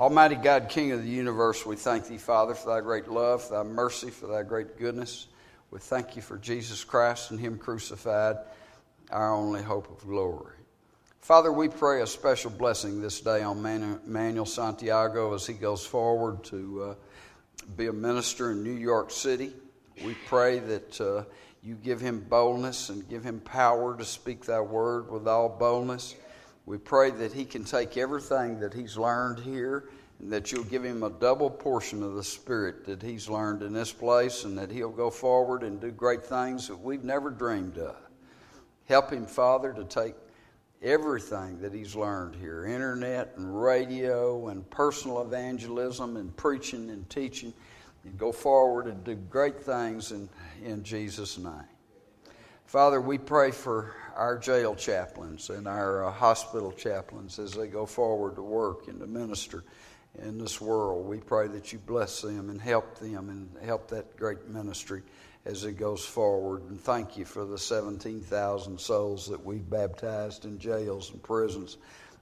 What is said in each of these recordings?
Almighty God, King of the universe, we thank Thee, Father, for Thy great love, for Thy mercy, for Thy great goodness. We thank You for Jesus Christ and Him crucified, our only hope of glory. Father, we pray a special blessing this day on Manuel Santiago as he goes forward to be a minister in New York City. We pray that You give him boldness and give him power to speak Thy word with all boldness. We pray that he can take everything that he's learned here and that You'll give him a double portion of the Spirit that he's learned in this place, and that he'll go forward and do great things that we've never dreamed of. Help him, Father, to take everything that he's learned here, internet and radio and personal evangelism and preaching and teaching, and go forward and do great things in Jesus' name. Father, we pray for our jail chaplains and our hospital chaplains as they go forward to work and to minister in this world. We pray that You bless them and help that great ministry as it goes forward. And thank You for the 17,000 souls that we've baptized in jails and prisons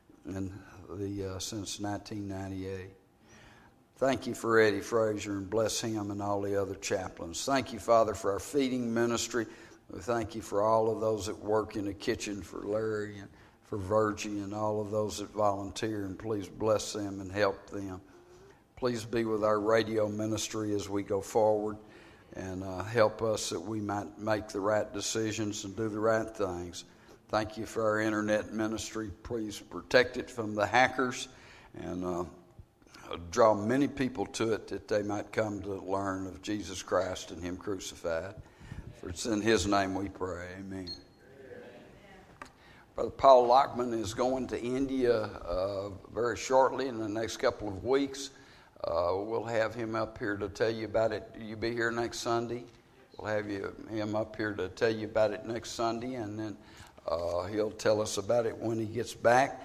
since 1998. Thank You for Eddie Frazier, and bless him and all the other chaplains. Thank You, Father, for our feeding ministry. We thank You for all of those that work in the kitchen, for Larry and for Virgie and all of those that volunteer, and please bless them and help them. Please be with our radio ministry as we go forward, and help us that we might make the right decisions and do the right things. Thank You for our internet ministry. Please protect it from the hackers, and draw many people to it that they might come to learn of Jesus Christ and Him crucified. For it's in His name we pray. Amen. Brother Paul Lockman is going to India very shortly, in the next couple of weeks. We'll have him up here to tell you about it. You be here next Sunday. We'll have him up here to tell you about it next Sunday, and then he'll tell us about it when he gets back.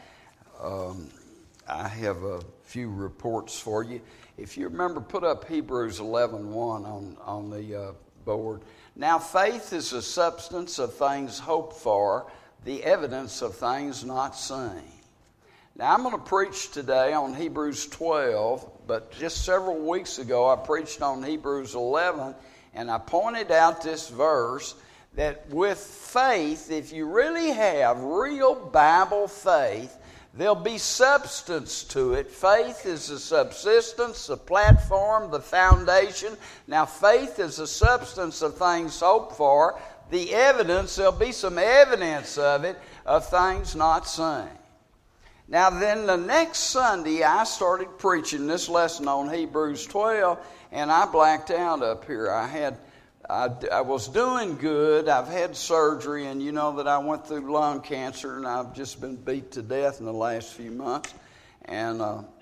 I have a few reports for you. If you remember, put up Hebrews 11:1 on the board. Now faith is the substance of things hoped for, the evidence of things not seen. Now I'm going to preach today on Hebrews 12, but just several weeks ago I preached on Hebrews 11, and I pointed out this verse that with faith, if you really have real Bible faith, there'll be substance to it. Faith is the subsistence, the platform, the foundation. Now, faith is the substance of things hoped for. The evidence, there'll be some evidence of it, of things not seen. Now, then the next Sunday, I started preaching this lesson on Hebrews 12, and I blacked out up here. I was doing good. I've had surgery, and you know that I went through lung cancer, and I've just been beat to death in the last few months. And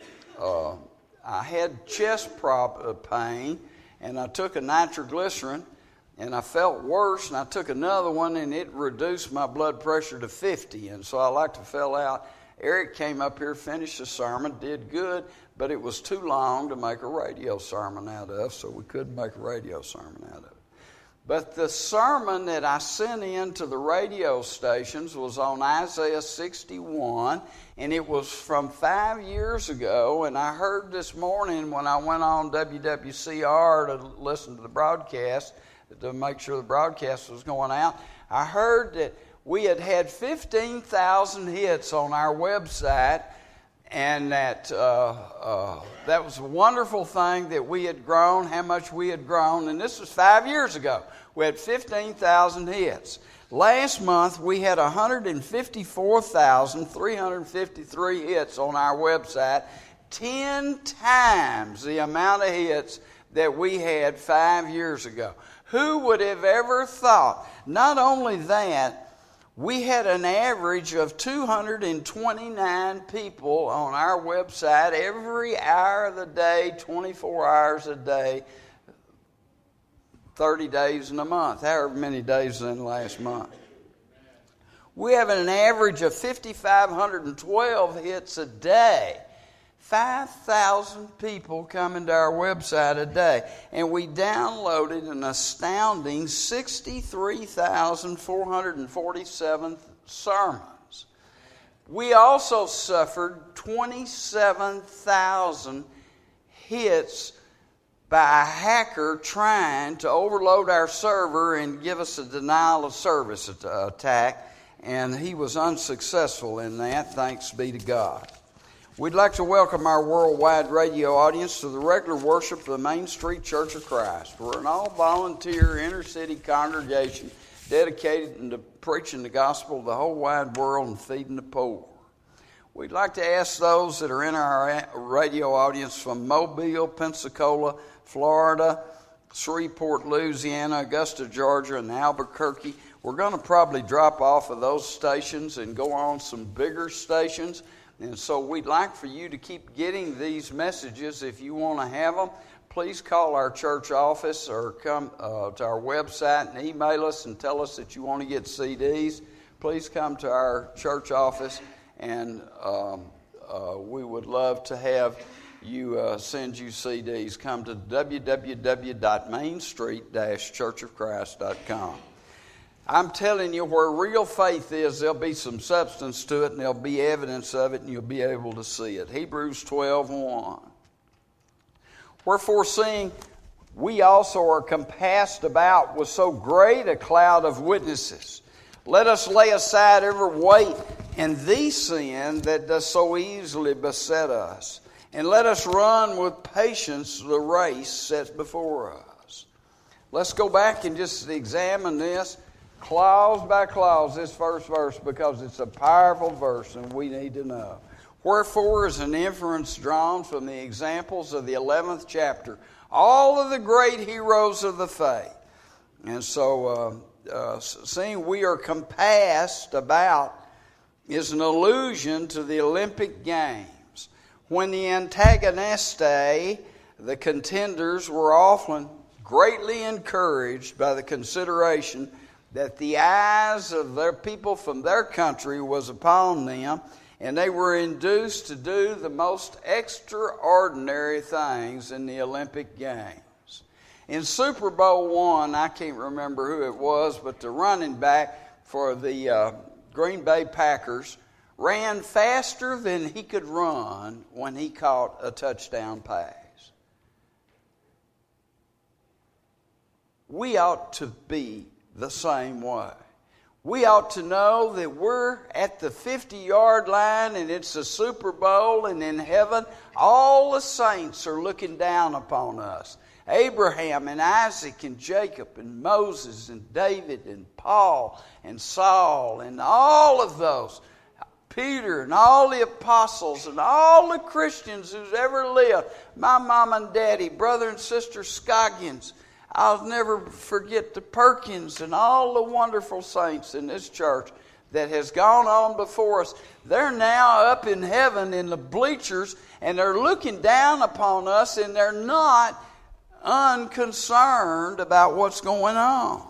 I had chest pain, and I took a nitroglycerin, and I felt worse, and I took another one, and it reduced my blood pressure to 50, and so I like to fell out. Eric came up here, finished the sermon, did good, but it was too long to make a radio sermon out of, so we couldn't make a radio sermon out of it. But the sermon that I sent in to the radio stations was on Isaiah 61, and it was from 5 years ago. And I heard this morning when I went on WWCR to listen to the broadcast, to make sure the broadcast was going out, I heard that we had 15,000 hits on our website, and that was a wonderful thing that we had grown, how much we had grown. And this was 5 years ago. We had 15,000 hits. Last month, we had 154,353 hits on our website, 10 times the amount of hits that we had 5 years ago. Who would have ever thought? Not only that, we had an average of 229 people on our website every hour of the day, 24 hours a day, 30 days in a month, however many days in the last month. We have an average of 5,512 hits a day. 5,000 people coming to our website a day. And we downloaded an astounding 63,447 sermons. We also suffered 27,000 hits by a hacker trying to overload our server and give us a denial of service attack, and he was unsuccessful in that, thanks be to God. We'd like to welcome our worldwide radio audience to the regular worship of the Main Street Church of Christ. We're an all-volunteer inner-city congregation dedicated to preaching the gospel to the whole wide world and feeding the poor. We'd like to ask those that are in our radio audience from Mobile, Pensacola, Florida, Shreveport, Louisiana, Augusta, Georgia, and Albuquerque. We're going to probably drop off of those stations and go on some bigger stations. And so we'd like for you to keep getting these messages. If you want to have them, please call our church office or come to our website and email us and tell us that you want to get CDs. Please come to our church office, and we would love to have you send you CDs. Come to www.mainstreet-churchofchrist.com. I'm telling you, where real faith is, there'll be some substance to it, and there'll be evidence of it, and you'll be able to see it. Hebrews 12:1. Wherefore, seeing we also are compassed about with so great a cloud of witnesses, let us lay aside every weight and the sin that does so easily beset us, and let us run with patience the race set before us. Let's go back and just examine this clause by clause, this first verse, because it's a powerful verse and we need to know. Wherefore is an inference drawn from the examples of the 11th chapter, all of the great heroes of the faith. And so, seeing we are compassed about is an allusion to the Olympic Games, when the antagoniste, the contenders, were often greatly encouraged by the consideration that the eyes of their people from their country was upon them, and they were induced to do the most extraordinary things in the Olympic Games. In Super Bowl I, I can't remember who it was, but the running back for the Green Bay Packers ran faster than he could run when he caught a touchdown pass. We ought to be the same way. We ought to know that we're at the 50-yard line and it's the Super Bowl, and in heaven all the saints are looking down upon us. Abraham and Isaac and Jacob and Moses and David and Paul and Saul and all of those, Peter and all the apostles and all the Christians who's ever lived, my mom and daddy, brother and sister Scoggins. I'll never forget the Perkins and all the wonderful saints in this church that has gone on before us. They're now up in heaven in the bleachers, and they're looking down upon us, and they're not unconcerned about what's going on.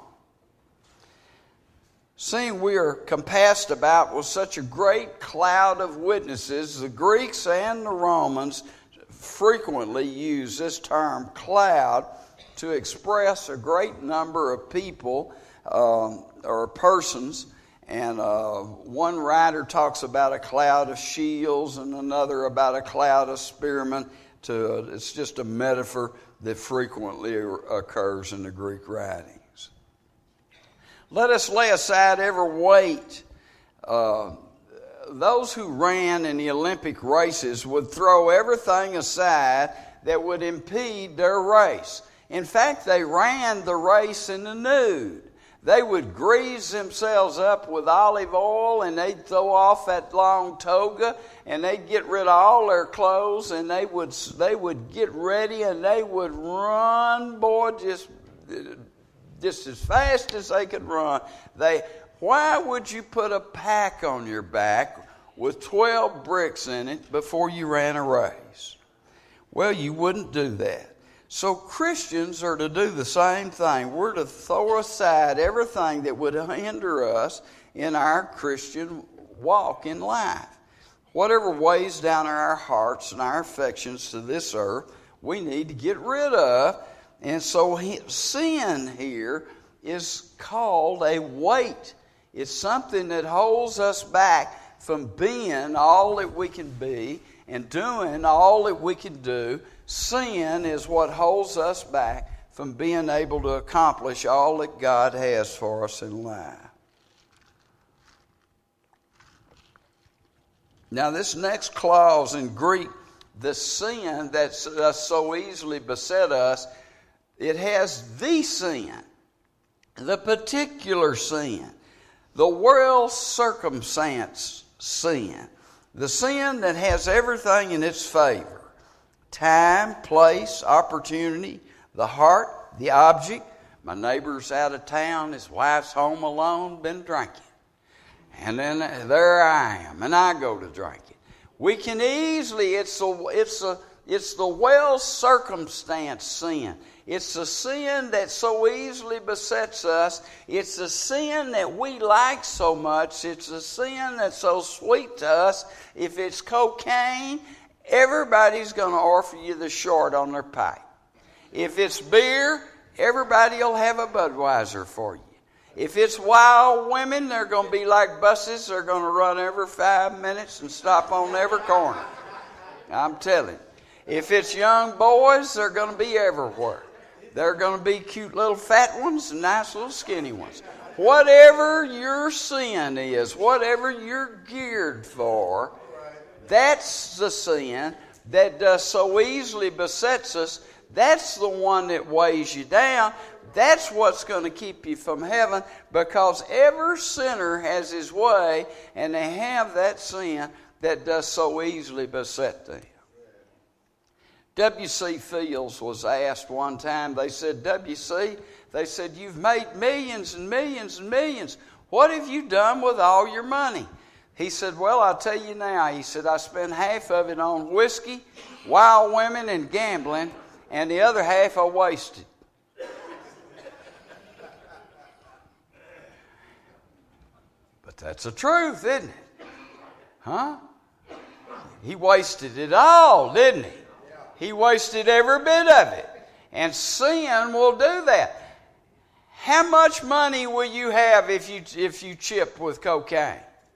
Seeing we are compassed about with such a great cloud of witnesses, the Greeks and the Romans frequently use this term cloud to express a great number of people or persons. And one writer talks about a cloud of shields and another about a cloud of spearmen. It's just a metaphor that frequently occurs in the Greek writings. Let us lay aside every weight. Those who ran in the Olympic races would throw everything aside that would impede their race. In fact, they ran the race in the nude. They would grease themselves up with olive oil, and they'd throw off that long toga, and they'd get rid of all their clothes, and they would get ready, and they would run, boy, just as fast as they could run. Why would you put a pack on your back with 12 bricks in it before you ran a race? Well, you wouldn't do that. So Christians are to do the same thing. We're to throw aside everything that would hinder us in our Christian walk in life. Whatever weighs down our hearts and our affections to this earth, we need to get rid of. And so sin here is called a weight. It's something that holds us back from being all that we can be and doing all that we can do. Sin is what holds us back from being able to accomplish all that God has for us in life. Now, this next clause in Greek, the sin that so easily beset us, it has the sin, the particular sin, the world circumstance sin, the sin that has everything in its favor: time, place, opportunity, the heart, the object. My neighbor's out of town, his wife's home alone, been drinking. And then there I am, and I go to drinking. We can easily, it's the well circumstance sin. It's the sin that so easily besets us. It's the sin that we like so much. It's the sin that's so sweet to us. If it's cocaine, everybody's going to offer you the short on their pipe. If it's beer, everybody will have a Budweiser for you. If it's wild women, they're going to be like buses. They're going to run every 5 minutes and stop on every corner. I'm telling you. If it's young boys, they're going to be everywhere. They're going to be cute little fat ones and nice little skinny ones. Whatever your sin is, whatever you're geared for, that's the sin that does so easily besets us. That's the one that weighs you down. That's what's going to keep you from heaven, because every sinner has his way, and they have that sin that does so easily beset them. W.C. Fields was asked one time, they said, W.C., they said, you've made millions and millions and millions. What have you done with all your money? He said, well, I'll tell you now. He said, I spent half of it on whiskey, wild women, and gambling, and the other half I wasted. But that's the truth, isn't it? Huh? He wasted it all, didn't he? He wasted every bit of it. And sin will do that. How much money will you have if you chip with cocaine?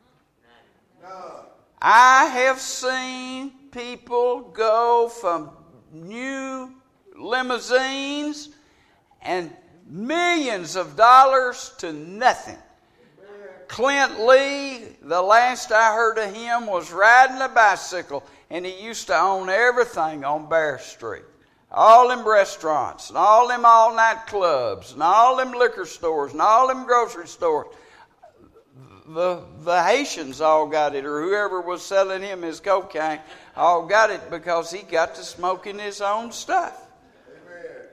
I have seen people go from new limousines and millions of dollars to nothing. Clint Lee, the last I heard of him, was riding a bicycle, and he used to own everything on Bear Street. All them restaurants, and all them all-night clubs, and all them liquor stores, and all them grocery stores. The Haitians all got it, or whoever was selling him his cocaine, all got it because he got to smoking his own stuff. Amen.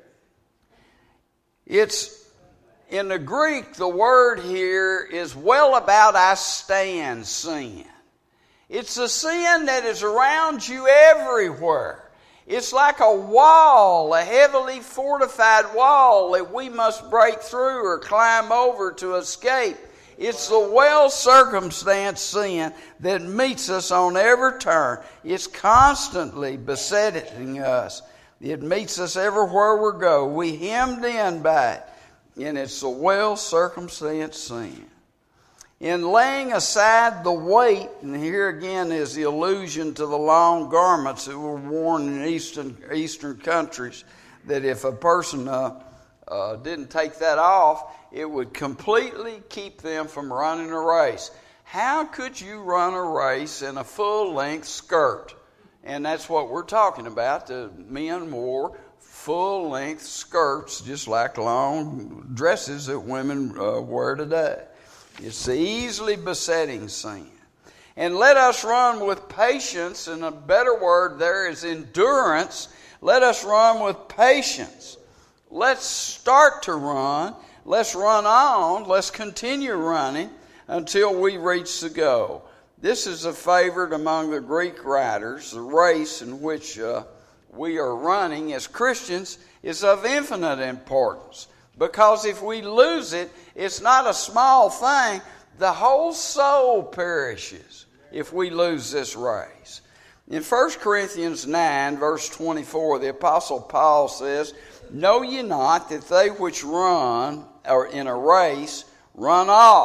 It's in the Greek, the word here is well about I stand sin. It's a sin that is around you everywhere. It's like a wall, a heavily fortified wall that we must break through or climb over to escape. It's the well-circumstanced sin that meets us on every turn. It's constantly besetting us. It meets us everywhere we go. We hemmed in by it. And it's the well-circumstanced sin. In laying aside the weight, and here again is the allusion to the long garments that were worn in Eastern countries, that if a person didn't take that off, it would completely keep them from running a race. How could you run a race in a full-length skirt? And that's what we're talking about. The men wore full-length skirts, just like long dresses that women wear today. It's the easily besetting sin. And let us run with patience, and a better word there is endurance. Let us run with patience. Let's start to run. Let's run on. Let's continue running until we reach the goal. This is a favorite among the Greek writers. The race in which we are running as Christians is of infinite importance. Because if we lose it, it's not a small thing. The whole soul perishes if we lose this race. In 1 Corinthians 9, verse 24, the Apostle Paul says, know ye not that they which run, or in a race, run all,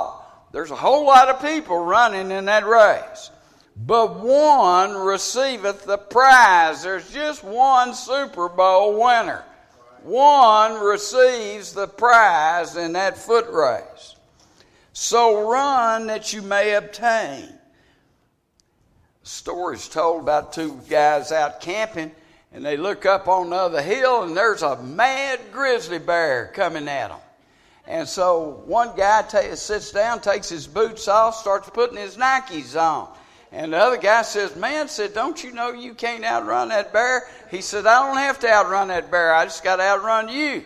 There's a whole lot of people running in that race. But one receiveth the prize. There's just one Super Bowl winner. One receives the prize in that foot race. So run that you may obtain. Stories told about two guys out camping, and they look up on the other hill, and there's a mad grizzly bear coming at them. And so one guy sits down, takes his boots off, starts putting his Nikes on. And the other guy says, man, don't you know you can't outrun that bear? He said, I don't have to outrun that bear. I just got to outrun you.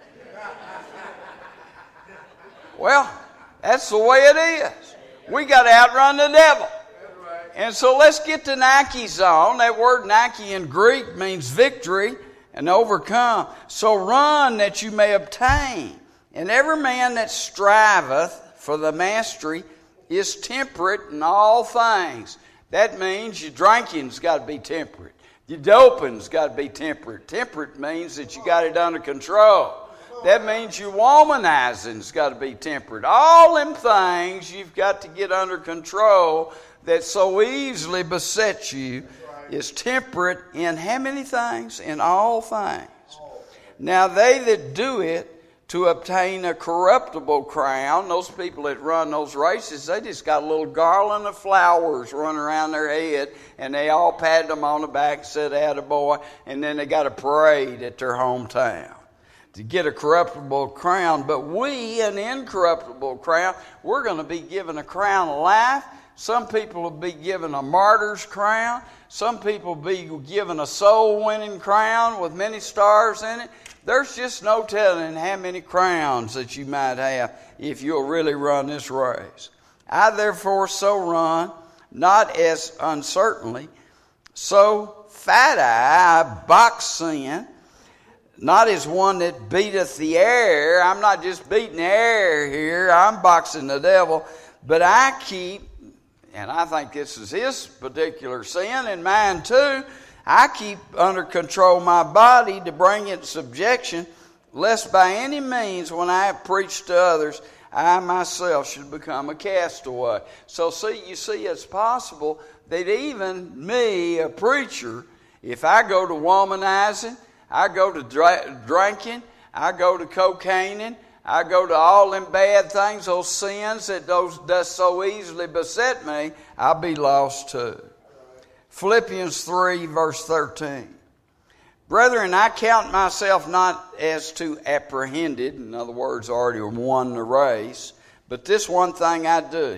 Well, that's the way it is. We got to outrun the devil. And so let's get the Nikes on. That word Nike in Greek means victory and overcome. So run that you may obtain. And every man that striveth for the mastery is temperate in all things. That means your drinking's got to be temperate. Your doping's got to be temperate. Temperate means that you got it under control. That means your womanizing's got to be temperate. All them things you've got to get under control that so easily beset you is temperate in how many things? In all things. Now they that do it to obtain a corruptible crown, those people that run those races, they just got a little garland of flowers running around their head, and they all patted them on the back and said, attaboy, and then they got a parade at their hometown to get a corruptible crown. But we, an incorruptible crown, we're going to be given a crown of life. Some people will be given a martyr's crown. Some people will be given a soul-winning crown with many stars in it. There's just no telling how many crowns that you might have if you'll really run this race. I therefore so run, not as uncertainly, so fight I box sin, not as one that beateth the air. I'm not just beating the air here, I'm boxing the devil, but I keep, and I think this is his particular sin and mine too, I keep under control my body to bring it to subjection, lest by any means when I have preached to others, I myself should become a castaway. So you see, it's possible that even me, a preacher, if I go to womanizing, I go to drinking, I go to cocaining, I go to all them bad things, those sins that does so easily beset me, I'll be lost too. Philippians 3, verse 13. Brethren, I count myself not as to apprehended, in other words, already won the race, but this one thing I do,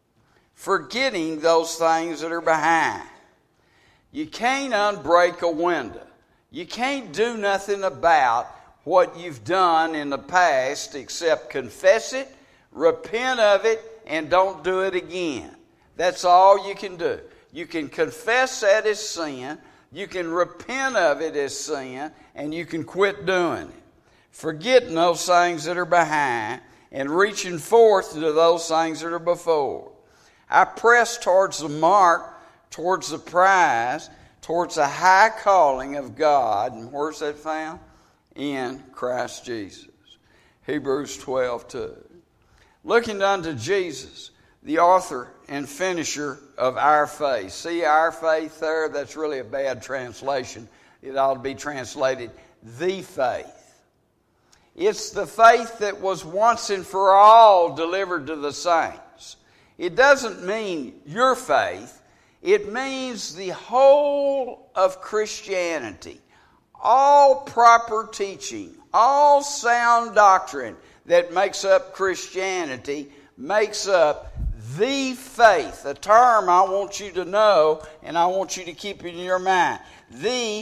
forgetting those things that are behind. You can't unbreak a window. You can't do nothing about what you've done in the past except confess it, repent of it, and don't do it again. That's all you can do. You can confess that as sin, you can repent of it as sin, and you can quit doing it. Forgetting those things that are behind and reaching forth to those things that are before. I press towards the mark, towards the prize, towards the high calling of God. And where's that found? In Christ Jesus. Hebrews 12:2. Looking unto Jesus, the author and finisher of our faith. See our faith there? That's really a bad translation. It ought to be translated, the faith. It's the faith that was once and for all delivered to the saints. It doesn't mean your faith. It means the whole of Christianity. All proper teaching, all sound doctrine that makes up Christianity makes up the faith, a term I want you to know and I want you to keep in your mind. The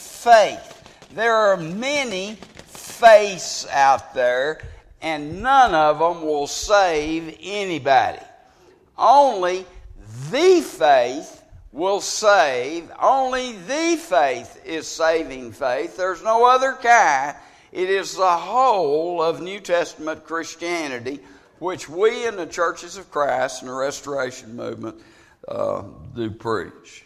faith. There are many faiths out there and none of them will save anybody. Only the faith will save. Only the faith is saving faith. There's no other kind. It is the whole of New Testament Christianity, which we in the churches of Christ and the Restoration Movement do preach.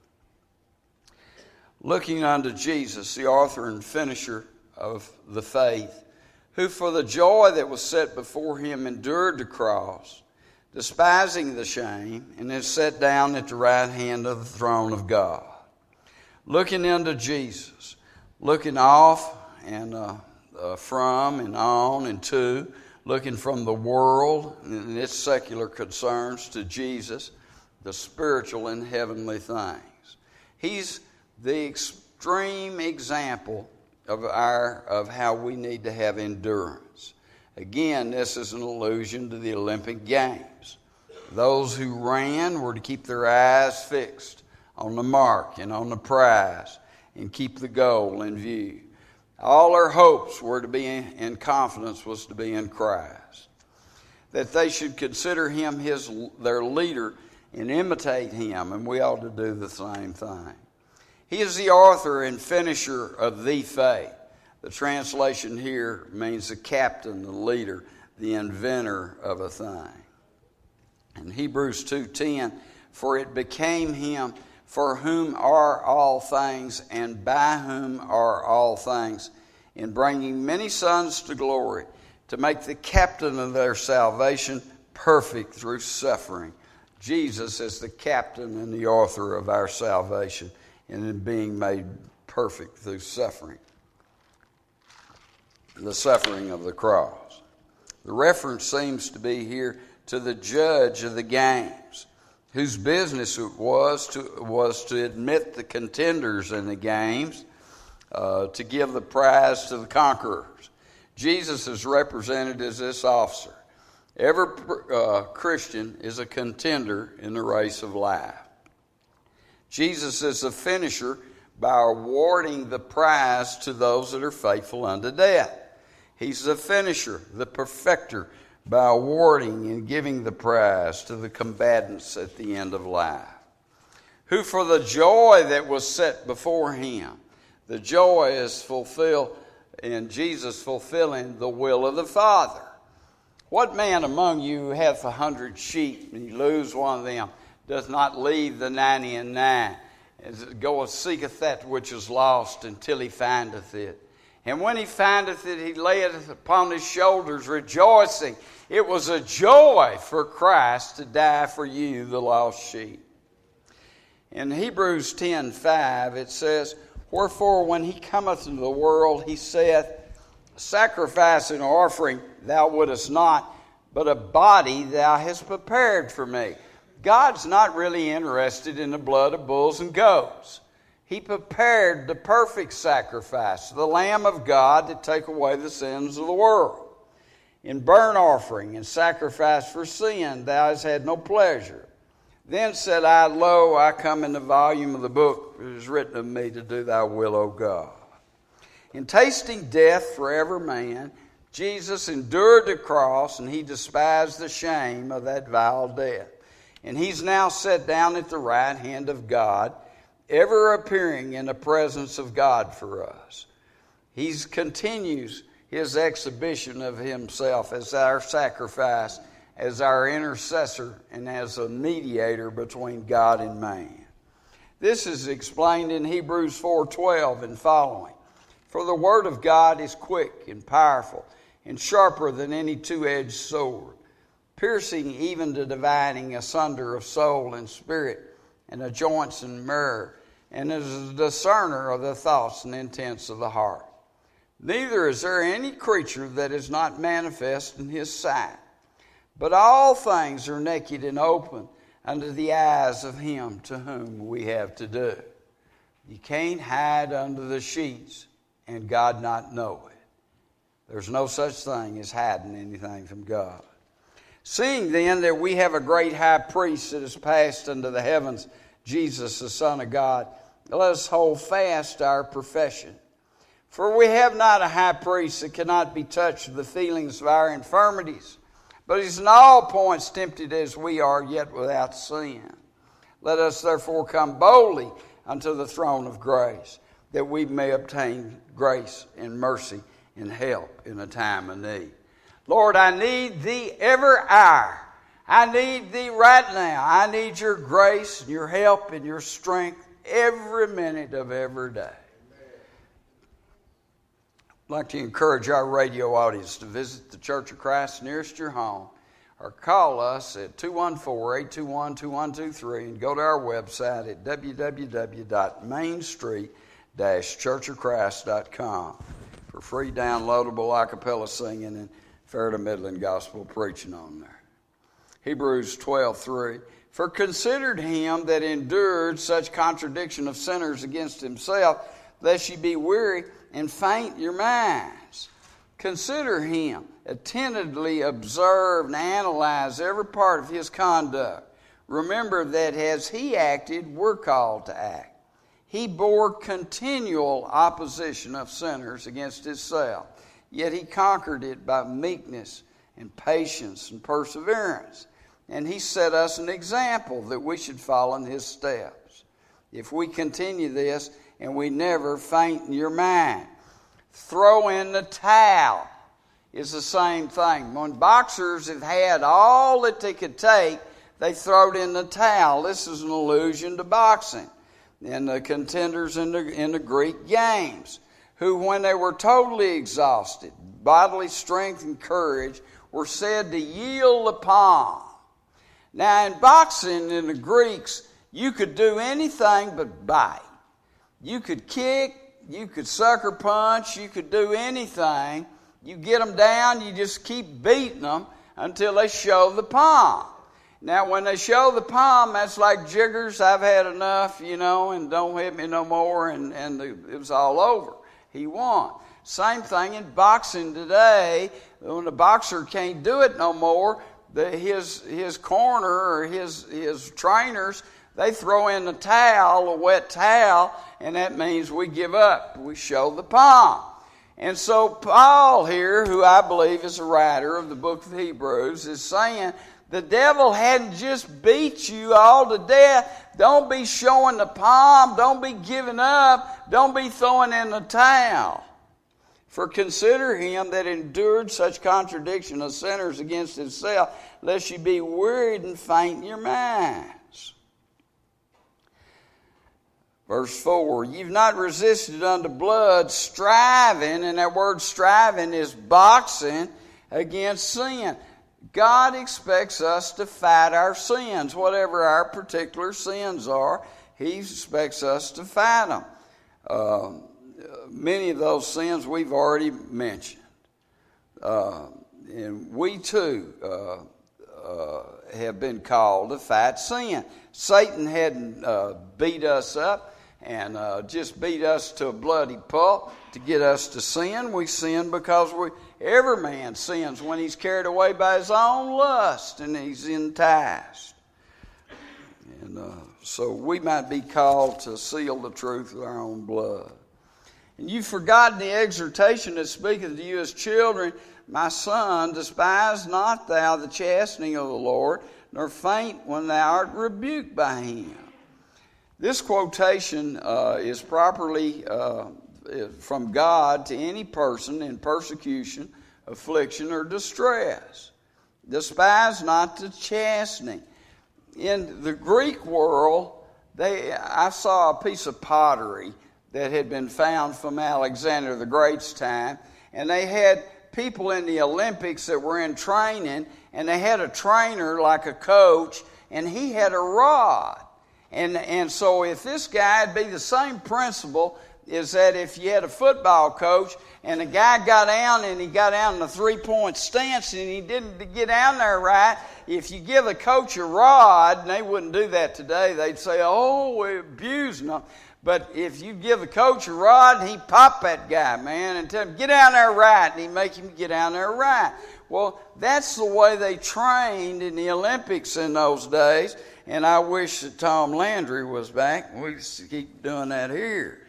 Looking unto Jesus, the author and finisher of the faith, who for the joy that was set before him endured the cross, despising the shame, and is set down at the right hand of the throne of God. Looking into Jesus, looking off and from and on and to, looking from the world and its secular concerns to Jesus, the spiritual and heavenly things. He's the extreme example of how we need to have endurance. Again, this is an allusion to the Olympic Games. Those who ran were to keep their eyes fixed on the mark and on the prize and keep the goal in view. All their hopes were to be in confidence was to be in Christ. That they should consider him their leader and imitate him, and we ought to do the same thing. He is the author and finisher of the faith. The translation here means the captain, the leader, the inventor of a thing. In Hebrews 2:10, for it became him for whom are all things and by whom are all things, in bringing many sons to glory, to make the captain of their salvation perfect through suffering. Jesus is the captain and the author of our salvation, and in being made perfect through suffering. The suffering of the cross. The reference seems to be here to the judge of the games, whose business it was to admit the contenders in the games, to give the prize to the conquerors. Jesus is represented as this officer. Every Christian is a contender in the race of life. Jesus is the finisher by awarding the prize to those that are faithful unto death. He's the finisher, the perfecter, by awarding and giving the prize to the combatants at the end of life. Who for the joy that was set before him, the joy is fulfilled in Jesus fulfilling the will of the Father. What man among you who hath 100 sheep, and you lose one of them, doth not leave the 99, and goeth seeketh that which is lost until he findeth it? And when he findeth it, he layeth it upon his shoulders, rejoicing. It was a joy for Christ to die for you, the lost sheep. In Hebrews 10:5, it says, wherefore when he cometh into the world, he saith, sacrifice and offering thou wouldest not, but a body thou hast prepared for me. God's not really interested in the blood of bulls and goats. He prepared the perfect sacrifice, the Lamb of God, to take away the sins of the world. In burnt offering and sacrifice for sin thou hast had no pleasure. Then said I, lo, I come in the volume of the book that is written of me to do thy will, O God. In tasting death for every man, Jesus endured the cross, and he despised the shame of that vile death. And he's now set down at the right hand of God, ever appearing in the presence of God for us. He continues his exhibition of himself as our sacrifice, as our intercessor, and as a mediator between God and man. This is explained in Hebrews 4:12 and following. For the word of God is quick and powerful and sharper than any two-edged sword, piercing even to dividing asunder of soul and spirit and of joints and marrow, and is a discerner of the thoughts and intents of the heart. Neither is there any creature that is not manifest in his sight, but all things are naked and open unto the eyes of him to whom we have to do. You can't hide under the sheets and God not know it. There's no such thing as hiding anything from God. Seeing then that we have a great high priest that is passed into the heavens, Jesus the Son of God, let us hold fast our profession. For we have not a high priest that cannot be touched with the feelings of our infirmities, but he's in all points tempted as we are, yet without sin. Let us therefore come boldly unto the throne of grace, that we may obtain grace and mercy and help in a time of need. Lord, I need thee every hour. I need thee right now. I need your grace and your help and your strength every minute of every day. I'd like to encourage our radio audience to visit the Church of Christ nearest your home, or call us at 214-821-2123 and go to our website at www.mainstreet-churchofchrist.com for free downloadable a cappella singing and Fair to Midland gospel preaching on there. Hebrews 12:3. For considered him that endured such contradiction of sinners against himself, lest ye be weary and faint your minds. Consider him. Attentively observe and analyze every part of his conduct. Remember that as he acted, we're called to act. He bore continual opposition of sinners against himself, yet he conquered it by meekness and patience and perseverance. And he set us an example that we should follow in his steps. If we continue this and we never faint in your mind. Throw in the towel is the same thing. When boxers have had all that they could take, they throw it in the towel. This is an allusion to boxing and the contenders in the Greek games, who when they were totally exhausted, bodily strength and courage, were said to yield the palm. Now in boxing, in the Greeks, you could do anything but bite. You could kick, you could sucker punch, you could do anything. You get them down, you just keep beating them until they show the palm. Now when they show the palm, that's like jiggers, I've had enough, and don't hit me no more, and it was all over. He won. Same thing in boxing today. When the boxer can't do it no more, his corner or his trainers, they throw in the towel, a wet towel, and that means we give up. We show the palm. And so Paul here, who I believe is a writer of the book of Hebrews, is saying the devil hadn't just beat you all to death. Don't be showing the palm. Don't be giving up. Don't be throwing in the towel. For consider him that endured such contradiction of sinners against himself, lest you be wearied and faint in your minds. Verse 4, you've not resisted unto blood, striving, and that word striving is boxing against sin. God expects us to fight our sins, whatever our particular sins are. He expects us to fight them. Many of those sins we've already mentioned. And we too have been called to fight sin. Satan hadn't beat us up and just beat us to a bloody pulp to get us to sin. We sin because every man sins when he's carried away by his own lust and he's enticed. And so we might be called to seal the truth with our own blood. And you've forgotten the exhortation that speaketh to you as children. My son, despise not thou the chastening of the Lord, nor faint when thou art rebuked by him. This quotation is properly from God to any person in persecution, affliction, or distress. Despise not the chastening. In the Greek world, I saw a piece of pottery that had been found from Alexander the Great's time, and they had people in the Olympics that were in training, and they had a trainer like a coach, and he had a rod. And so if this guy, it'd be the same principle, is that if you had a football coach and a guy got down and he got down in a 3-point stance and he didn't get down there right, if you give the coach a rod, and they wouldn't do that today, they'd say, oh, we're abusing them. But if you give the coach a rod, he'd pop that guy, man, and tell him, get down there right, and he'd make him get down there right. Well, that's the way they trained in the Olympics in those days, and I wish that Tom Landry was back. We just keep doing that here.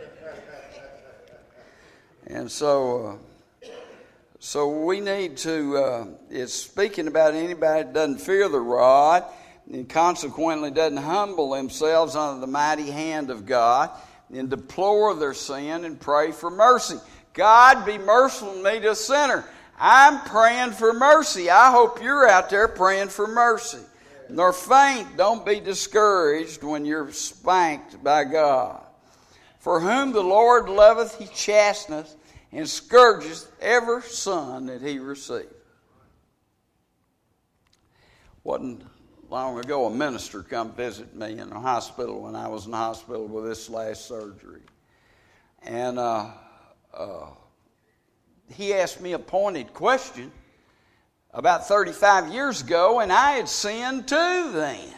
And so we need to, it's speaking about anybody that doesn't fear the rod and consequently doesn't humble themselves under the mighty hand of God and deplore their sin and pray for mercy. God, be merciful to me, to a sinner. I'm praying for mercy. I hope you're out there praying for mercy. Nor faint, don't be discouraged when you're spanked by God. For whom the Lord loveth, he chasteneth, and scourgeth every son that he receiveth. Wasn't long ago a minister come visit me in the hospital when I was in the hospital with this last surgery. And he asked me a pointed question about 35 years ago, and I had sinned too then.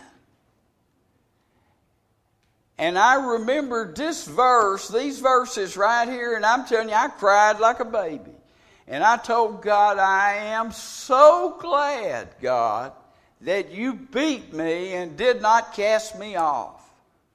And I remembered these verses right here, and I'm telling you, I cried like a baby. And I told God, I am so glad, God, that you beat me and did not cast me off.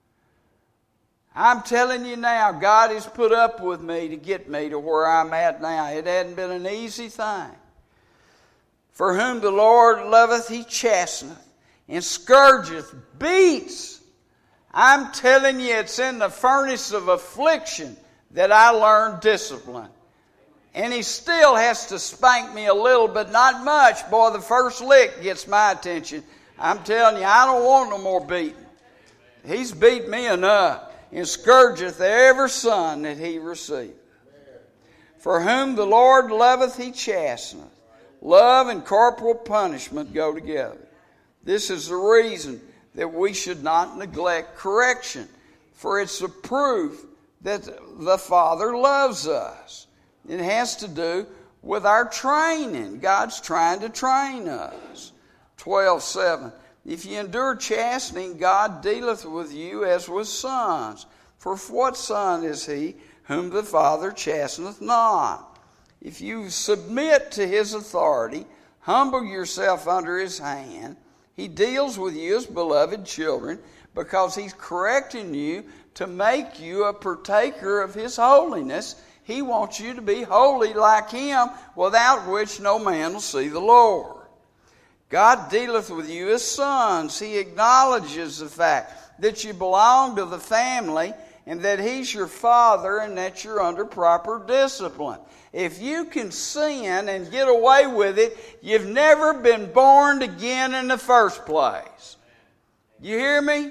I'm telling you now, God has put up with me to get me to where I'm at now. It hadn't been an easy thing. For whom the Lord loveth, he chasteneth, and scourgeth, beats. I'm telling you, it's in the furnace of affliction that I learned discipline. And he still has to spank me a little, but not much. Boy, the first lick gets my attention. I'm telling you, I don't want no more beating. He's beat me enough. And scourgeth every son that he receiveth. For whom the Lord loveth, he chasteneth. Love and corporal punishment go together. This is the reason that we should not neglect correction, for it's a proof that the Father loves us. It has to do with our training. God's trying to train us. 12:7. If ye endure chastening, God dealeth with you as with sons. For what son is he whom the Father chasteneth not? If you submit to his authority, humble yourself under his hand, he deals with you as beloved children, because he's correcting you to make you a partaker of his holiness. He wants you to be holy like him, without which no man will see the Lord. God dealeth with you as sons. He acknowledges the fact that you belong to the family and that he's your father and that you're under proper discipline. If you can sin and get away with it, you've never been born again in the first place. You hear me?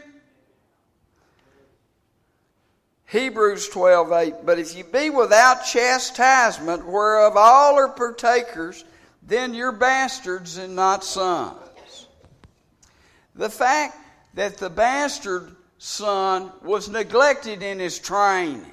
Hebrews 12:8. But if you be without chastisement, whereof all are partakers, then you're bastards and not sons. The fact that the bastard son was neglected in his training.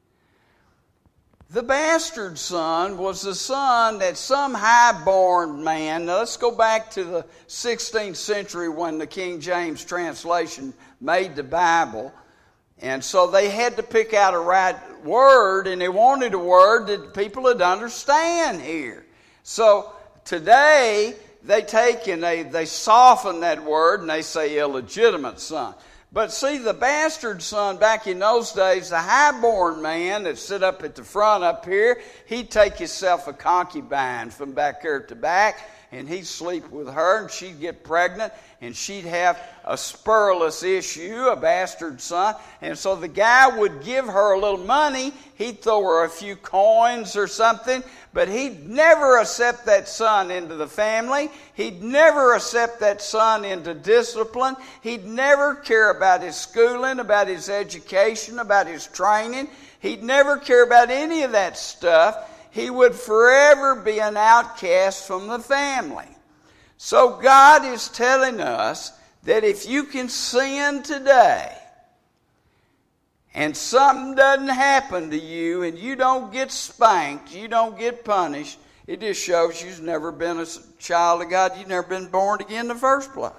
The bastard son was the son that some high-born man, now let's go back to the 16th century when the King James translation made the Bible. And so they had to pick out a right word, and they wanted a word that people would understand here. So today, they take and they soften that word and they say illegitimate son. But see, the bastard son back in those days, the high-born man that sit up at the front up here, he'd take himself a concubine from back there to back, and he'd sleep with her, and she'd get pregnant, and she'd have a spurless issue, a bastard son. And so the guy would give her a little money. He'd throw her a few coins or something, but he'd never accept that son into the family. He'd never accept that son into discipline. He'd never care about his schooling, about his education, about his training. He'd never care about any of that stuff. He would forever be an outcast from the family. So God is telling us that if you can sin today and something doesn't happen to you and you don't get spanked, you don't get punished, it just shows you've never been a child of God. You've never been born again in the first place.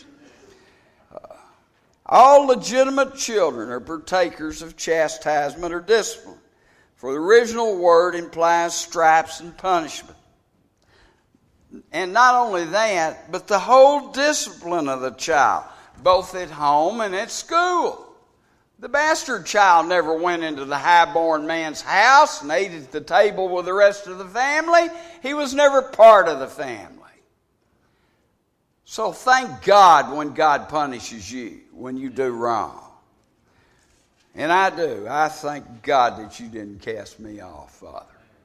All legitimate children are partakers of chastisement or discipline. For the original word implies stripes and punishment. And not only that, but the whole discipline of the child, both at home and at school. The bastard child never went into the high-born man's house and ate at the table with the rest of the family. He was never part of the family. So thank God when God punishes you, when you do wrong. And I do. I thank God that you didn't cast me off, Father.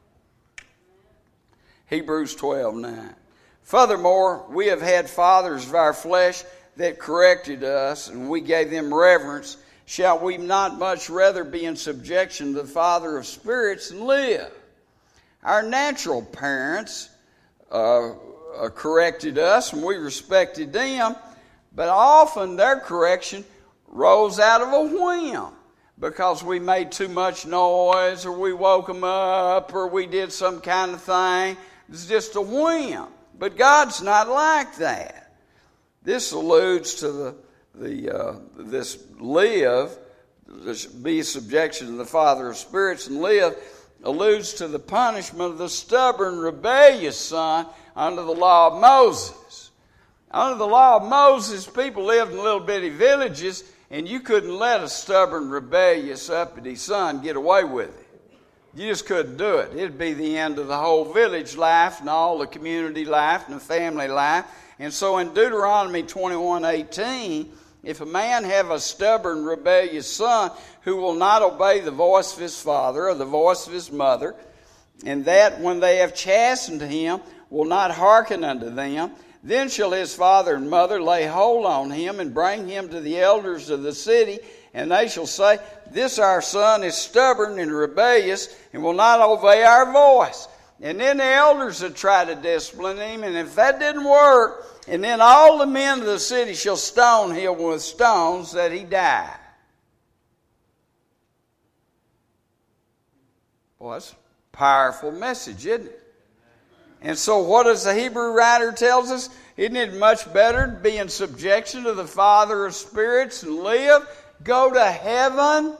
Hebrews 12:9. Furthermore, we have had fathers of our flesh that corrected us, and we gave them reverence. Shall we not much rather be in subjection to the Father of spirits and live? Our natural parents corrected us, and we respected them, but often their correction rose out of a whim because we made too much noise, or we woke them up, or we did some kind of thing. It's just a whim. But God's not like that. This alludes to this live, be subjection to the Father of spirits, and live alludes to the punishment of the stubborn, rebellious son under the law of Moses. Under the law of Moses, people lived in little bitty villages, and you couldn't let a stubborn, rebellious, uppity son get away with it. You just couldn't do it. It'd be the end of the whole village life and all the community life and the family life. And so in Deuteronomy 21:18, if a man have a stubborn, rebellious son who will not obey the voice of his father or the voice of his mother, and that when they have chastened him will not hearken unto them, then shall his father and mother lay hold on him and bring him to the elders of the city, and they shall say, this our son is stubborn and rebellious and will not obey our voice. And then the elders would try to discipline him, and if that didn't work, and then all the men of the city shall stone him with stones that he die. Boy, that's a powerful message, isn't it? And so what does the Hebrew writer tells us? Isn't it much better to be in subjection to the Father of spirits and live? Go to heaven?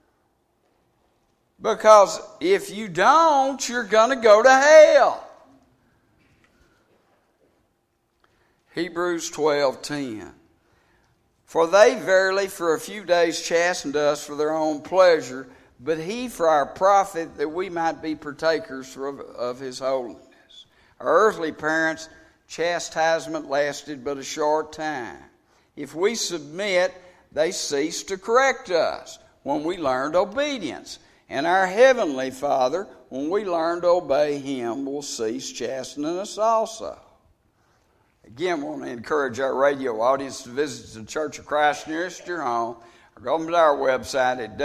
Because if you don't, you're going to go to hell. Hebrews 12:10. For they verily for a few days chastened us for their own pleasure, but he for our profit, that we might be partakers of his holiness. Our earthly parents' chastisement lasted but a short time. If we submit, they cease to correct us when we learned obedience. And our heavenly Father, when we learn to obey him, will cease chastening us also. Again, we want to encourage our radio audience to visit the Church of Christ nearest your home, or go to our website at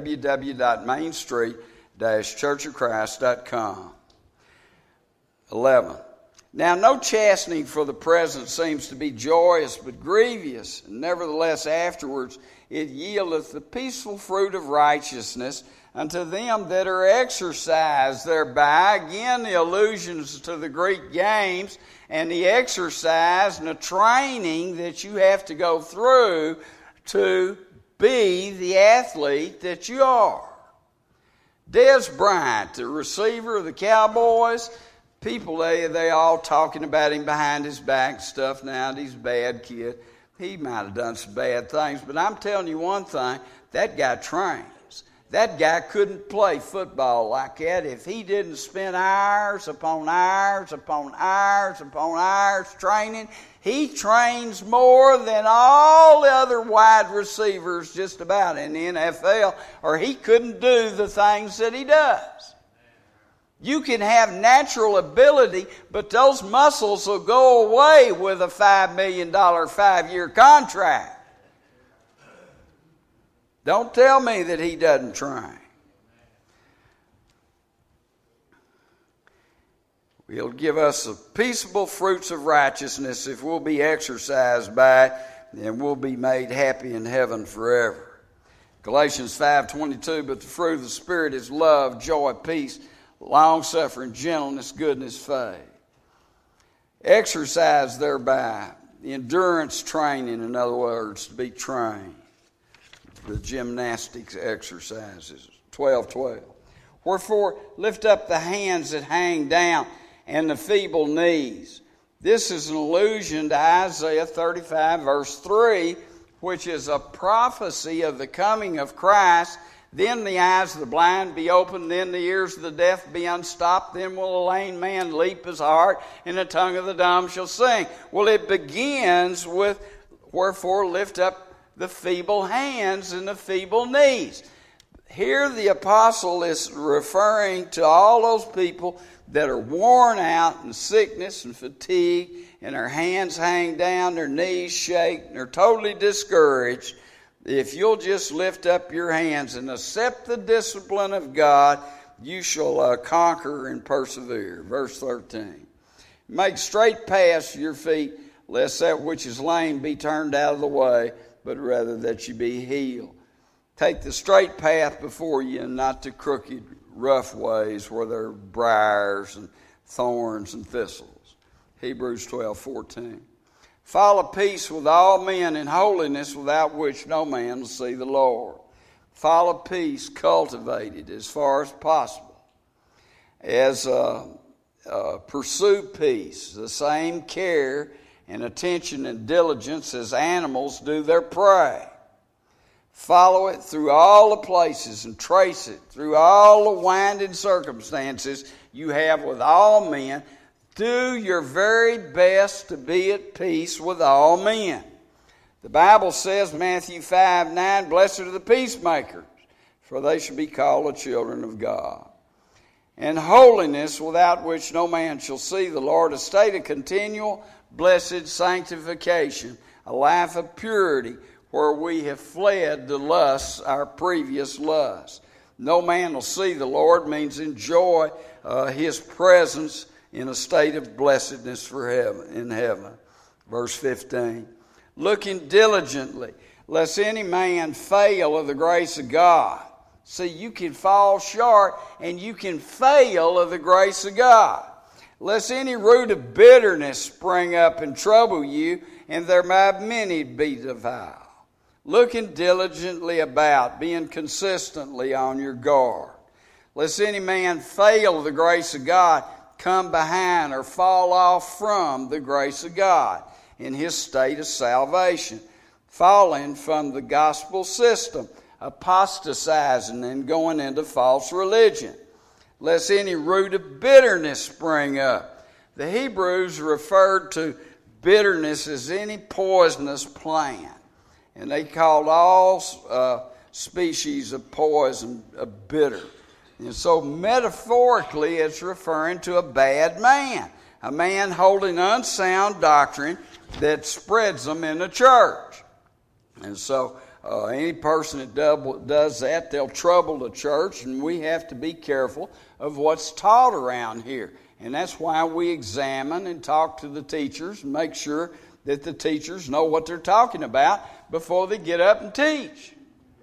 www.mainstreet-churchofchrist.com. 11. Now no chastening for the present seems to be joyous, but grievous, and nevertheless afterwards it yieldeth the peaceful fruit of righteousness unto them that are exercised thereby. Again, the allusions to the Greek games and the exercise and the training that you have to go through to be the athlete that you are. Des Bryant, the receiver of the Cowboys, people, they all talking about him behind his back and stuff now. He's a bad kid. He might have done some bad things, but I'm telling you one thing, that guy trains. That guy couldn't play football like that if he didn't spend hours upon hours upon hours upon hours training. He trains more than all the other wide receivers just about in the NFL, or he couldn't do the things that he does. You can have natural ability, but those muscles will go away with a $5 million 5-year contract. Don't tell me that he doesn't train. He'll give us the peaceable fruits of righteousness if we'll be exercised by it, and we'll be made happy in heaven forever. Galatians 5:22, but the fruit of the Spirit is love, joy, peace, long-suffering, gentleness, goodness, faith. Exercise thereby, the endurance training, in other words, to be trained. The gymnastics exercises. 12:12. Wherefore, lift up the hands that hang down and the feeble knees. This is an allusion to Isaiah 35, verse 3, which is a prophecy of the coming of Christ. Then the eyes of the blind be opened, then the ears of the deaf be unstopped, then will a lame man leap his heart, and the tongue of the dumb shall sing. Well, it begins with, wherefore lift up the feeble hands and the feeble knees. Here the apostle is referring to all those people that are worn out in sickness and fatigue, and their hands hang down, their knees shake, and they're totally discouraged. If you'll just lift up your hands and accept the discipline of God, you shall conquer and persevere. Verse 13. Make straight paths your feet, lest that which is lame be turned out of the way, but rather that you be healed. Take the straight path before you and not the crooked, rough ways where there are briars and thorns and thistles. Hebrews 12:14. Follow peace with all men and holiness, without which no man will see the Lord. Follow peace, cultivate it as far as possible. Pursue peace, the same care and attention and diligence as animals do their prey. Follow it through all the places and trace it through all the winding circumstances you have with all men. Do your very best to be at peace with all men. The Bible says, Matthew 5:9, blessed are the peacemakers, for they shall be called the children of God. And holiness, without which no man shall see the Lord, a state of continual blessed sanctification, a life of purity, where we have fled the lusts, our previous lusts. No man will see the Lord means enjoy His presence in a state of blessedness in heaven. Verse 15. Looking diligently, lest any man fail of the grace of God. See, you can fall short and you can fail of the grace of God. Lest any root of bitterness spring up and trouble you, and there might many be defiled. Looking diligently about, being consistently on your guard. Lest any man fail of the grace of God, come behind or fall off from the grace of God in his state of salvation, falling from the gospel system, apostatizing and going into false religion. Lest any root of bitterness spring up. The Hebrews referred to bitterness as any poisonous plant. And they called all species of poison bitter. And so metaphorically it's referring to a bad man. A man holding unsound doctrine that spreads them in the church. And so any person that does that, they'll trouble the church, and we have to be careful of what's taught around here. And that's why we examine and talk to the teachers and make sure that the teachers know what they're talking about before they get up and teach.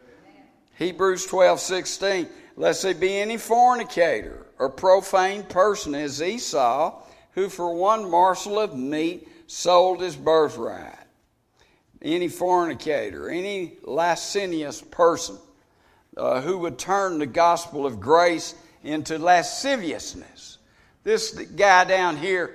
Hebrews 12:16, lest there be any fornicator or profane person as Esau, who for one morsel of meat sold his birthright. Any fornicator, any lascivious person who would turn the gospel of grace into lasciviousness. This guy down here,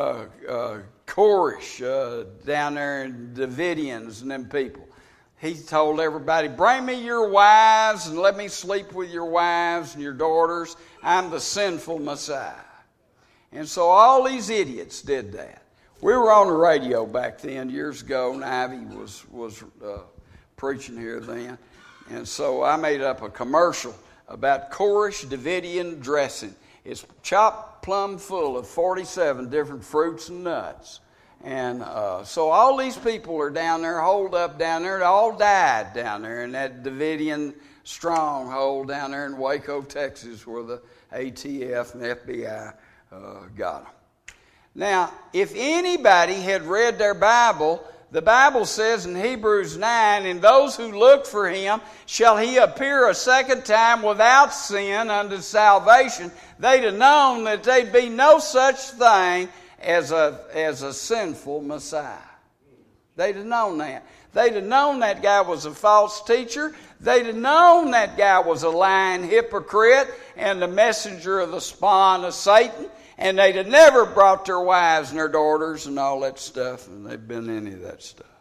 Koresh, down there in Davidians and them people, he told everybody, bring me your wives and let me sleep with your wives and your daughters. I'm the sinful Messiah. And so all these idiots did that. We were on the radio back then, years ago, and Ivy was preaching here then. And so I made up a commercial about Koresh Davidian dressing. It's chock plumb full of 47 different fruits and nuts. And so all these people are down there, holed up down there. They all died down there in that Davidian stronghold down there in Waco, Texas, where the ATF and FBI got them. Now, if anybody had read their Bible, the Bible says in Hebrews 9, and those who look for him shall he appear a second time without sin unto salvation. They'd have known that there'd be no such thing as a sinful Messiah. They'd have known that. They'd have known that guy was a false teacher. They'd have known that guy was a lying hypocrite and the messenger of the spawn of Satan. And they'd have never brought their wives and their daughters and all that stuff, and they've been any of that stuff.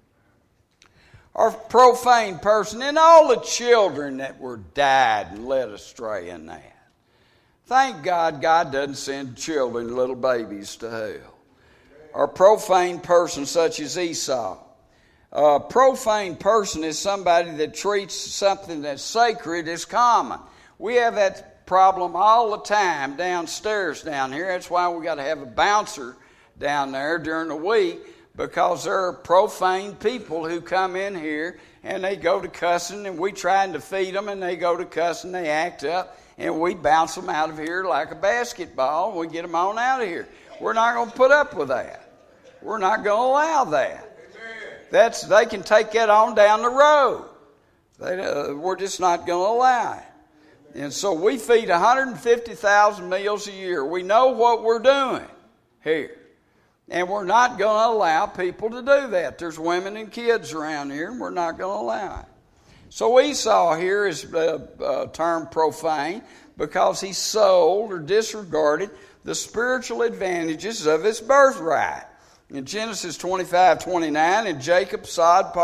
Or profane person, and all the children that were died and led astray in that. Thank God doesn't send children, little babies, to hell. Or profane person such as Esau. A profane person is somebody that treats something that's sacred as common. We have that problem all the time downstairs down here. That's why we got to have a bouncer down there during the week, because there are profane people who come in here and they go to cussing, and we trying to feed them, and they go to cussing, they act up, and we bounce them out of here like a basketball, and we get them on out of here. We're not going to put up with that. We're not going to allow that. They can take that on down the road. We're just not going to allow it. And so we feed 150,000 meals a year. We know what we're doing here. And we're not going to allow people to do that. There's women and kids around here, and we're not going to allow it. So Esau here is termed profane because he sold or disregarded the spiritual advantages of his birthright. In Genesis 25:29, and Jacob sowed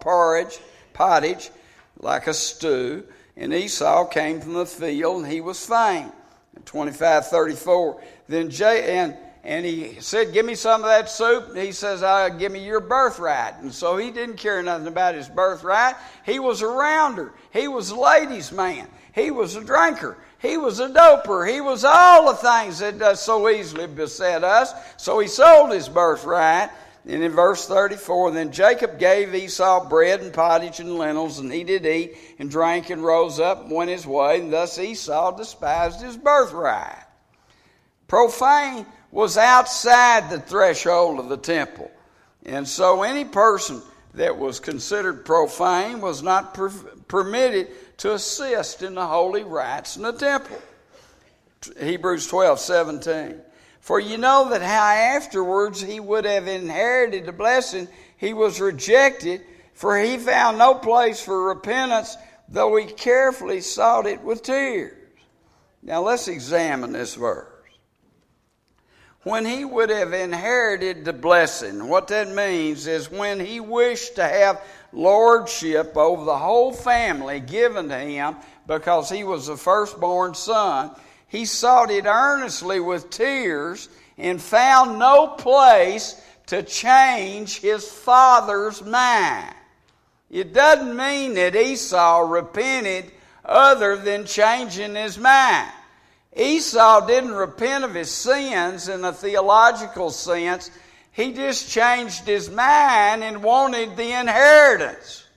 pottage like a stew, and Esau came from the field, and he was faint. In 25:34, and he said, give me some of that soup. And he says, give me your birthright. And so he didn't care nothing about his birthright. He was a rounder. He was a ladies' man. He was a drinker. He was a doper. He was all the things that so easily beset us. So he sold his birthright. And in verse 34, then Jacob gave Esau bread and pottage and lentils, and he did eat and drank and rose up and went his way. And thus Esau despised his birthright. Profane was outside the threshold of the temple. And so any person that was considered profane was not permitted to assist in the holy rites in the temple. Hebrews 12:17. For you know that how afterwards he would have inherited the blessing, he was rejected, for he found no place for repentance, though he carefully sought it with tears. Now let's examine this verse. When he would have inherited the blessing, what that means is when he wished to have lordship over the whole family given to him because he was the firstborn son, he sought it earnestly with tears and found no place to change his father's mind. It doesn't mean that Esau repented other than changing his mind. Esau didn't repent of his sins in a theological sense. He just changed his mind and wanted the inheritance.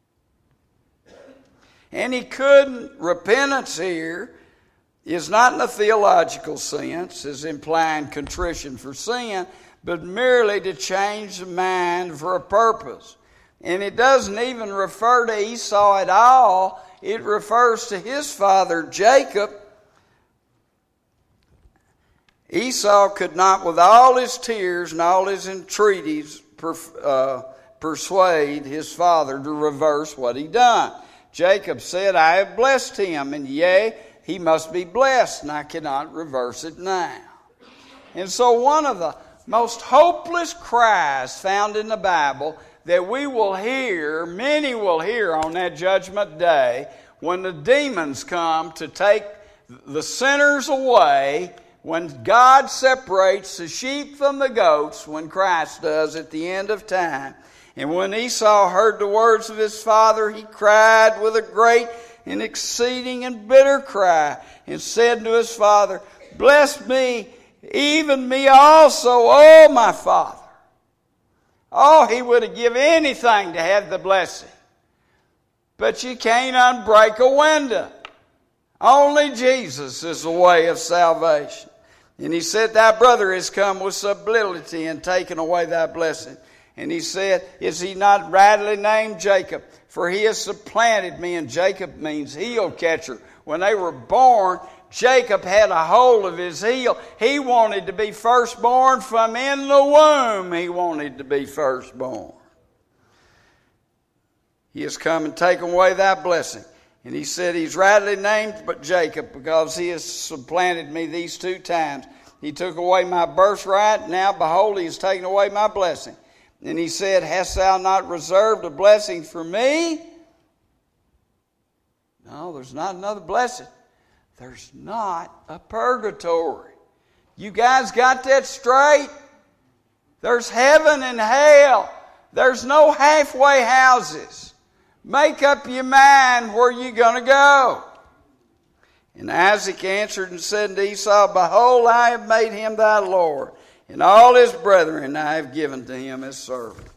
And he couldn't. Repentance here is not in a theological sense, as implying contrition for sin, but merely to change the mind for a purpose. And it doesn't even refer to Esau at all. It refers to his father Jacob. Esau could not, with all his tears and all his entreaties, persuade his father to reverse what he done. Jacob said, I have blessed him, and yea, he must be blessed, and I cannot reverse it now. And so one of the most hopeless cries found in the Bible that we will hear, many will hear on that judgment day, when the demons come to take the sinners away, when God separates the sheep from the goats, when Christ does at the end of time. And when Esau heard the words of his father, he cried with a great and exceeding and bitter cry, and said to his father, bless me, even me also, O my father. Oh, he would have given anything to have the blessing. But you can't unbreak a window. Only Jesus is the way of salvation. And he said, thy brother is come with subtlety and taken away thy blessing. And he said, is he not rightly named Jacob? For he has supplanted me. And Jacob means heel catcher. When they were born, Jacob had a hold of his heel. He wanted to be firstborn from in the womb. He wanted to be firstborn. He has come and taken away thy blessing. And he said, he's rightly named but Jacob, because he has supplanted me these 2 times. He took away my birthright. Now, behold, he has taken away my blessing. And he said, hast thou not reserved a blessing for me? No, there's not another blessing. There's not a purgatory. You guys got that straight? There's heaven and hell. There's no halfway houses. Make up your mind where you're going to go. And Isaac answered and said to Esau, behold, I have made him thy Lord, and all his brethren I have given to him as servants.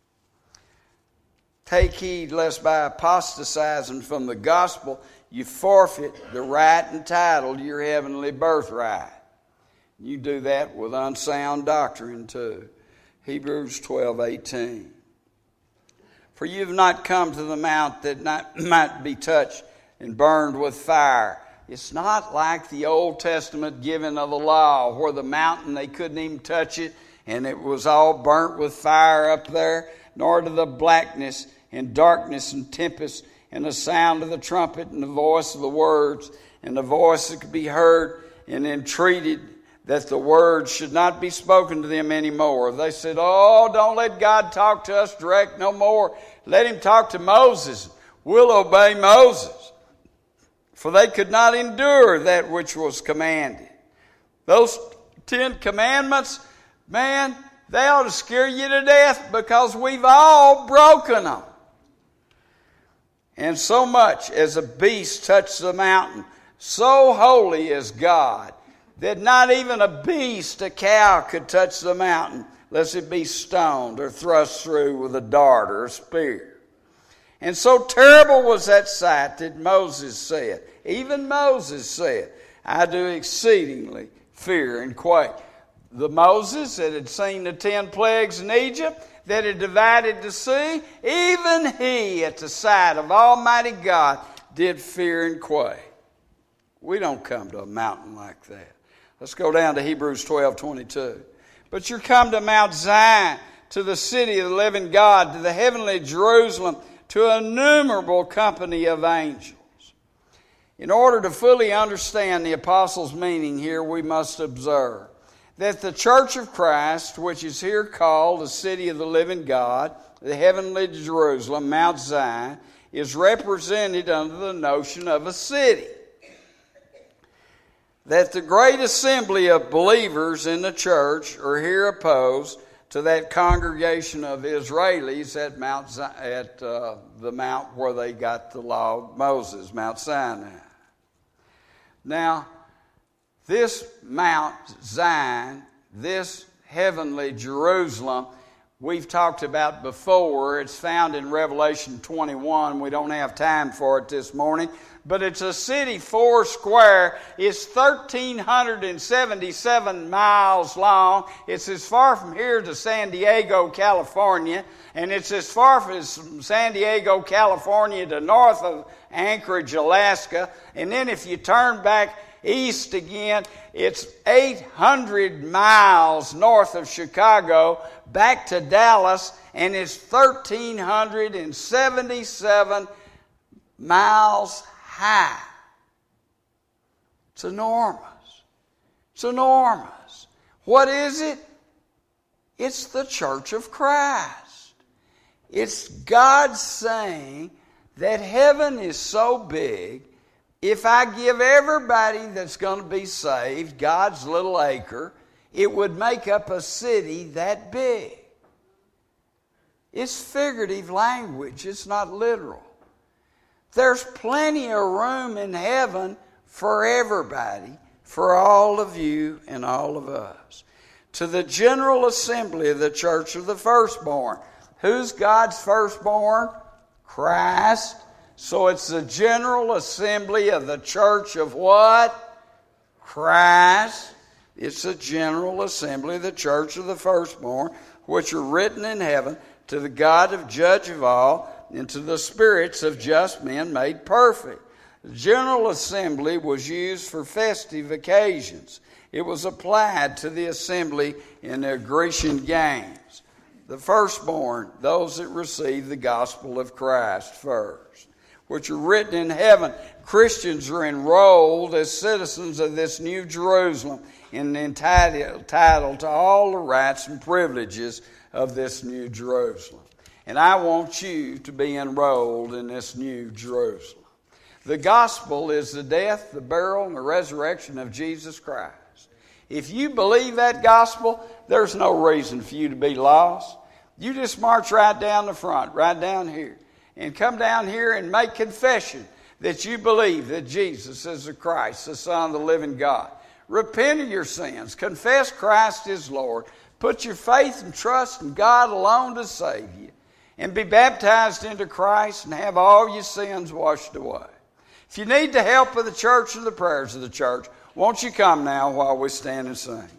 Take heed lest by apostatizing from the gospel you forfeit the right and title to your heavenly birthright. You do that with unsound doctrine too. Hebrews 12:18. For you have not come to the mount that might be touched and burned with fire. It's not like the Old Testament giving of the law, where the mountain, they couldn't even touch it, and it was all burnt with fire up there, nor to the blackness and darkness and tempest and the sound of the trumpet and the voice of the words and the voice that could be heard, and entreated that the words should not be spoken to them anymore. They said, oh, don't let God talk to us direct no more. Let him talk to Moses. We'll obey Moses. For they could not endure that which was commanded. Those 10 commandments, man, they ought to scare you to death, because we've all broken them. And so much as a beast touched the mountain, so holy is God, that not even a beast, a cow, could touch the mountain, lest it be stoned or thrust through with a dart or a spear. And so terrible was that sight that Moses said, even Moses said, I do exceedingly fear and quake. The Moses that had seen the 10 plagues in Egypt, that had divided the sea, even he at the sight of Almighty God did fear and quake. We don't come to a mountain like that. Let's go down to Hebrews 12:22. But you're come to Mount Zion, to the city of the living God, to the heavenly Jerusalem, to an innumerable company of angels. In order to fully understand the apostles' meaning here, we must observe that the church of Christ, which is here called the city of the living God, the heavenly Jerusalem, Mount Zion, is represented under the notion of a city. That the great assembly of believers in the church are here opposed to that congregation of Israelis at the mount where they got the law of Moses, Mount Sinai. Now, this Mount Zion, this heavenly Jerusalem, we've talked about before. It's found in Revelation 21. We don't have time for it this morning. But it's a city 4 square. It's 1,377 miles long. It's as far from here to San Diego, California. And it's as far as from San Diego, California to north of Anchorage, Alaska. And then if you turn back east again, it's 800 miles north of Chicago back to Dallas, and it's 1,377 miles high. It's enormous. It's enormous. What is it? It's the church of Christ. It's God saying that heaven is so big, if I give everybody that's going to be saved God's little acre, it would make up a city that big. It's figurative language. It's not literal. There's plenty of room in heaven for everybody, for all of you and all of us. To the general assembly of the church of the firstborn. Who's God's firstborn? Christ. So it's the general assembly of the church of what? Christ. It's the general assembly of the church of the firstborn, which are written in heaven, to the God of judge of all, and to the spirits of just men made perfect. The general assembly was used for festive occasions. It was applied to the assembly in the Grecian games. The firstborn, those that received the gospel of Christ first, which are written in heaven. Christians are enrolled as citizens of this new Jerusalem and entitled to all the rights and privileges of this new Jerusalem. And I want you to be enrolled in this new Jerusalem. The gospel is the death, the burial, and the resurrection of Jesus Christ. If you believe that gospel, there's no reason for you to be lost. You just march right down the front, right down here, and come down here and make confession that you believe that Jesus is the Christ, the Son of the living God. Repent of your sins. Confess Christ is Lord. Put your faith and trust in God alone to save you. And be baptized into Christ and have all your sins washed away. If you need the help of the church and the prayers of the church, Won't you come now while we stand and sing?